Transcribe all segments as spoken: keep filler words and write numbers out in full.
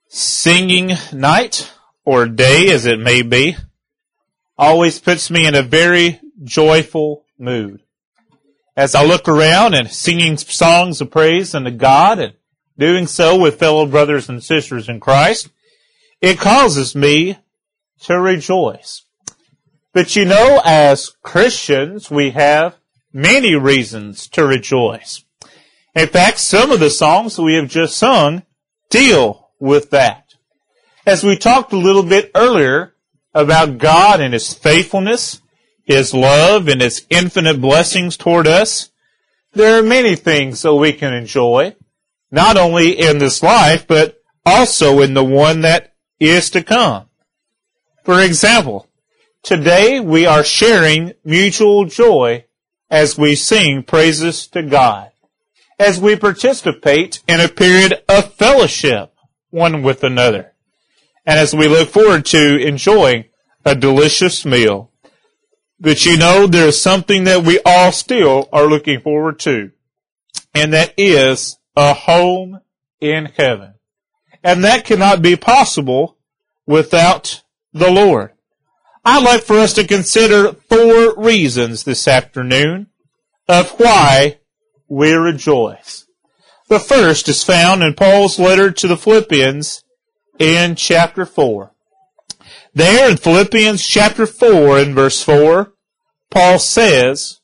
Singing night, or day as it may be, always puts me in a very joyful mood. As I look around and singing songs of praise unto God and doing so with fellow brothers and sisters in Christ, it causes me to rejoice. But you know, as Christians, we have many reasons to rejoice. In fact, some of the songs we have just sung deal with that. As we talked a little bit earlier about God and His faithfulness, His love, and His infinite blessings toward us, there are many things that we can enjoy, not only in this life, but also in the one that is to come. For example, today we are sharing mutual joy as we sing praises to God, as we participate in a period of fellowship one with another, and as we look forward to enjoying a delicious meal. But you know, there is something that we all still are looking forward to, and that is a home in heaven. And that cannot be possible without the Lord. I'd like for us to consider four reasons this afternoon of why we rejoice. The first is found in Paul's letter to the Philippians in chapter four. There in Philippians chapter four in verse four, Paul says,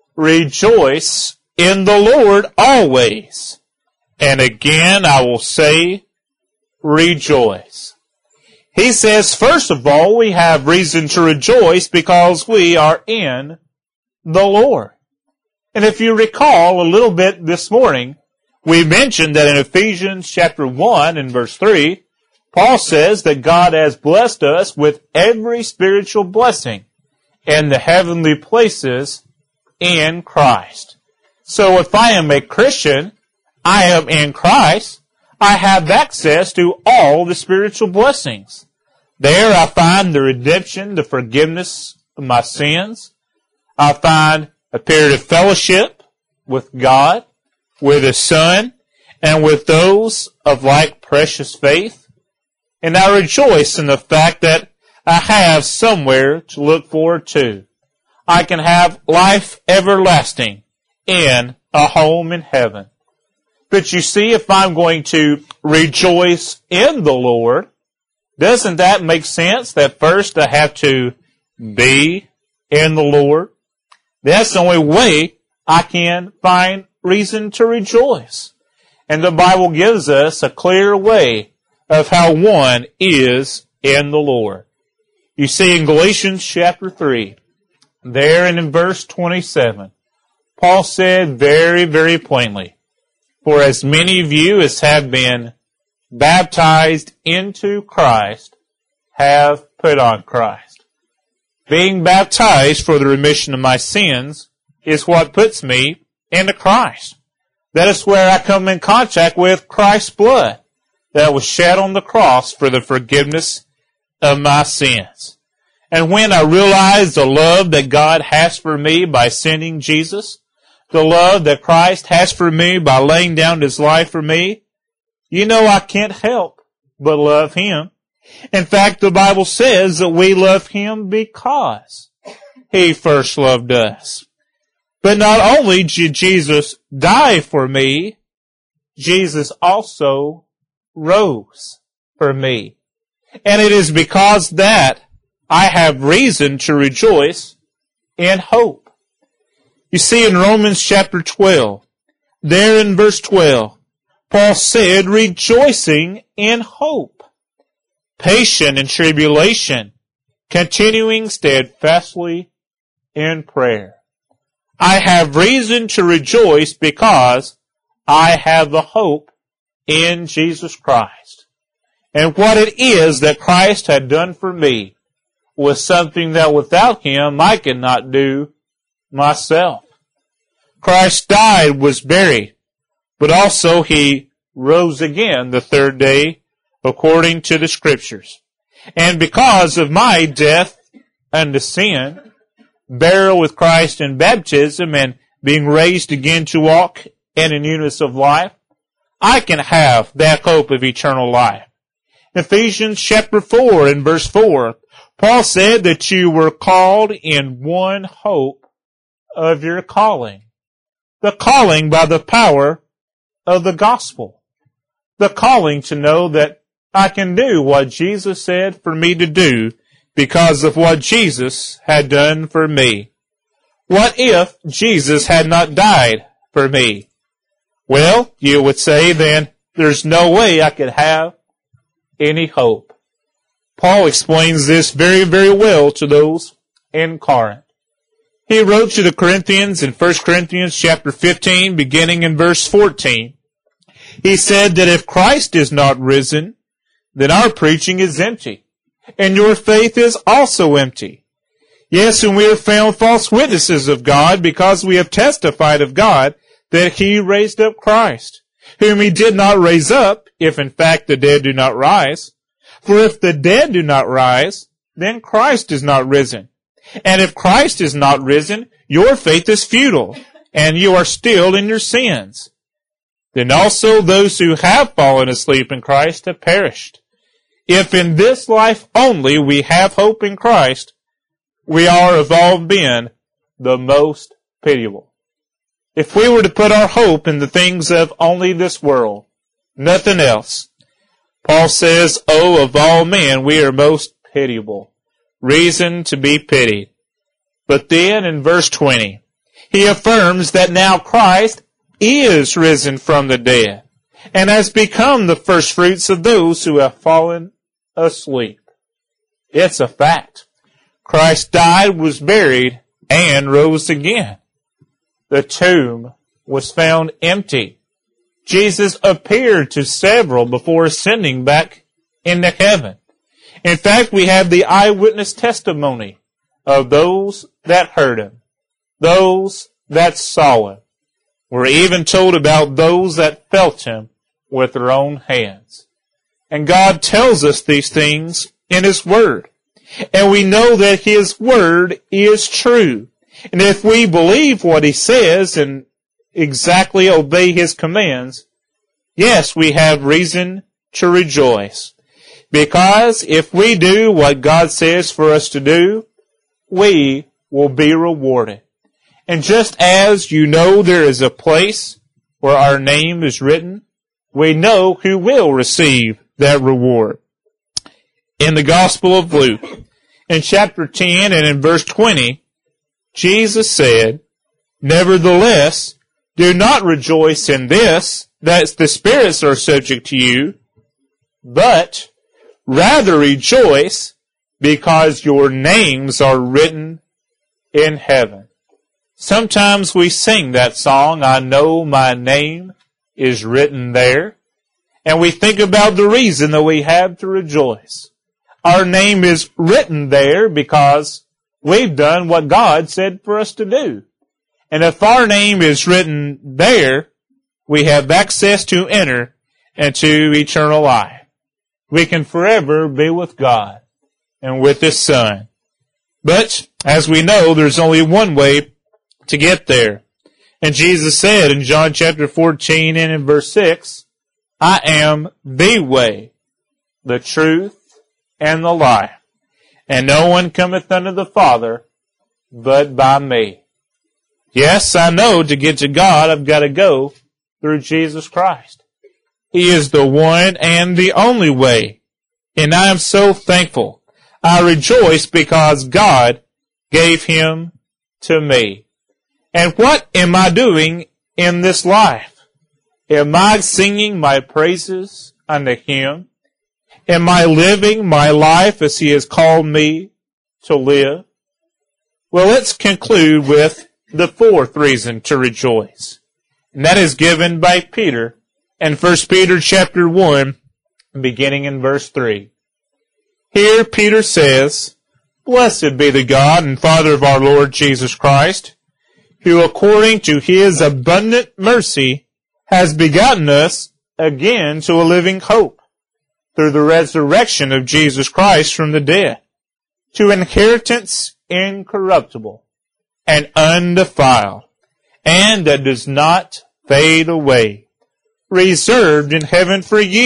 "Rejoice in the Lord always. And again I will say, rejoice." He says, first of all, we have reason to rejoice because we are in the Lord. And if you recall a little bit this morning, we mentioned that in Ephesians chapter one and verse three, Paul says that God has blessed us with every spiritual blessing in the heavenly places in Christ. So if I am a Christian, I am in Christ, I have access to all the spiritual blessings. There I find the redemption, the forgiveness of my sins. I find a period of fellowship with God, with His Son, and with those of like precious faith. And I rejoice in the fact that I have somewhere to look forward to. I can have life everlasting in a home in heaven. But you see, if I'm going to rejoice in the Lord, doesn't that make sense that first I have to be in the Lord? That's the only way I can find reason to rejoice. And the Bible gives us a clear way of how one is in the Lord. You see in Galatians chapter three, there and in verse twenty-seven, Paul said very, very plainly, "For as many of you as have been baptized into Christ have put on Christ." Being baptized for the remission of my sins is what puts me into Christ. That is where I come in contact with Christ's blood that was shed on the cross for the forgiveness of my sins. And when I realize the love that God has for me by sending Jesus, the love that Christ has for me by laying down His life for me, you know I can't help but love Him. In fact, the Bible says that we love Him because He first loved us. But not only did Jesus die for me, Jesus also rose for me. And it is because that I have reason to rejoice in hope. You see in Romans chapter twelve, there in verse twelve, Paul said, "Rejoicing in hope, patient in tribulation, continuing steadfastly in prayer." I have reason to rejoice because I have the hope in Jesus Christ. And what it is that Christ had done for me was something that without Him I could not do myself. Christ died, was buried, but also He rose again the third day according to the Scriptures. And because of my death unto sin, burial with Christ in baptism, and being raised again to walk in a newness of life, I can have that hope of eternal life. Ephesians chapter four and verse four, Paul said that you were called in one hope of your calling. The calling by the power of the gospel. The calling to know that I can do what Jesus said for me to do because of what Jesus had done for me. What if Jesus had not died for me? Well, you would say then there's no way I could have any hope. Paul explains this very, very well to those in Corinth. He wrote to the Corinthians in First Corinthians chapter fifteen, beginning in verse fourteen. He said that if Christ is not risen, then our preaching is empty, and your faith is also empty. Yes, and we are found false witnesses of God, because we have testified of God that He raised up Christ, whom He did not raise up, if in fact the dead do not rise. For if the dead do not rise, then Christ is not risen. And if Christ is not risen, your faith is futile, and you are still in your sins. Then also those who have fallen asleep in Christ have perished. If in this life only we have hope in Christ, we are of all men the most pitiable. If we were to put our hope in the things of only this world, nothing else, Paul says, oh, of all men we are most pitiable. Reason to be pitied. But then in verse twenty, he affirms that now Christ is risen from the dead, and has become the firstfruits of those who have fallen asleep. It's a fact. Christ died, was buried, and rose again. The tomb was found empty. Jesus appeared to several before ascending back into heaven. In fact, we have the eyewitness testimony of those that heard Him, those that saw Him. We're even told about those that felt Him with their own hands. And God tells us these things in His Word. And we know that His Word is true. And if we believe what He says and exactly obey His commands, yes, we have reason to rejoice. Because if we do what God says for us to do, we will be rewarded. And just as you know there is a place where our name is written, we know who will receive that reward. In the Gospel of Luke, in chapter ten and in verse twenty, Jesus said, nevertheless, do not rejoice in this, that the spirits are subject to you, but rather rejoice because your names are written in heaven. Sometimes we sing that song, I know my name is written there, and we think about the reason that we have to rejoice. Our name is written there because we've done what God said for us to do. And if our name is written there, we have access to enter into eternal life. We can forever be with God and with His Son. But, as we know, there's only one way to get there. And Jesus said in John chapter fourteen and in verse six, I am the way, the truth, and the life. And no one cometh unto the Father but by me. Yes, I know to get to God I've got to go through Jesus Christ. He is the one and the only way. And I am so thankful. I rejoice because God gave Him to me. And what am I doing in this life? Am I singing my praises unto Him? Am I living my life as He has called me to live? Well, let's conclude with the fourth reason to rejoice. And that is given by Peter in First Peter chapter one, beginning in verse three. Here Peter says, Blessed be the God and Father of our Lord Jesus Christ, who according to His abundant mercy has begotten us again to a living hope, through the resurrection of Jesus Christ from the dead, to inheritance incorruptible and undefiled, and that does not fade away, reserved in heaven for you,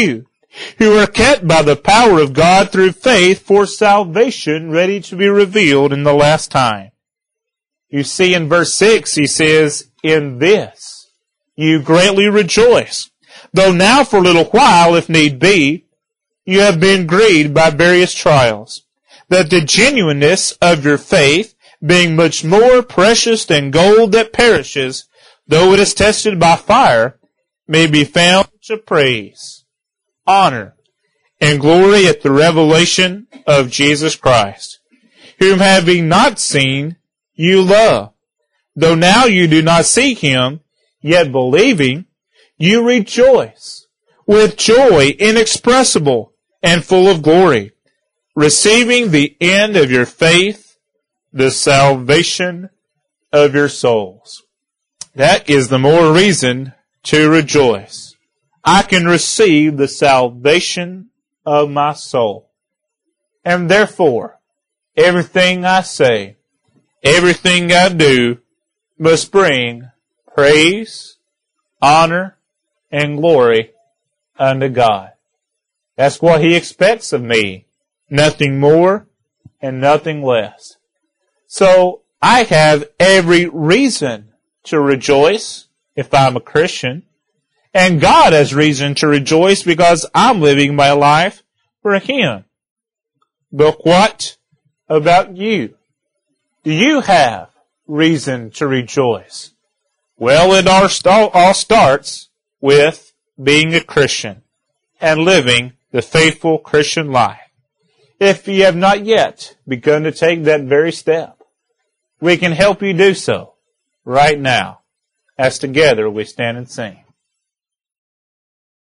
who are kept by the power of God through faith for salvation ready to be revealed in the last time. You see in verse six, he says, in this you greatly rejoice, though now for a little while, if need be, you have been grieved by various trials, that the genuineness of your faith, being much more precious than gold that perishes, though it is tested by fire, may be found to praise, honor, and glory at the revelation of Jesus Christ, whom having not seen, you love. Though now you do not see him, yet believing, you rejoice with joy inexpressible and full of glory, receiving the end of your faith, the salvation of your souls. That is the more reason to rejoice. I can receive the salvation of my soul. And therefore, everything I say, everything I do must bring praise, honor, and glory unto God. That's what He expects of me. Nothing more and nothing less. So I have every reason to rejoice if I'm a Christian. And God has reason to rejoice because I'm living my life for Him. But what about you? Do you have reason to rejoice? Well, it all starts with being a Christian and living the faithful Christian life. If you have not yet begun to take that very step, we can help you do so right now as together we stand and sing.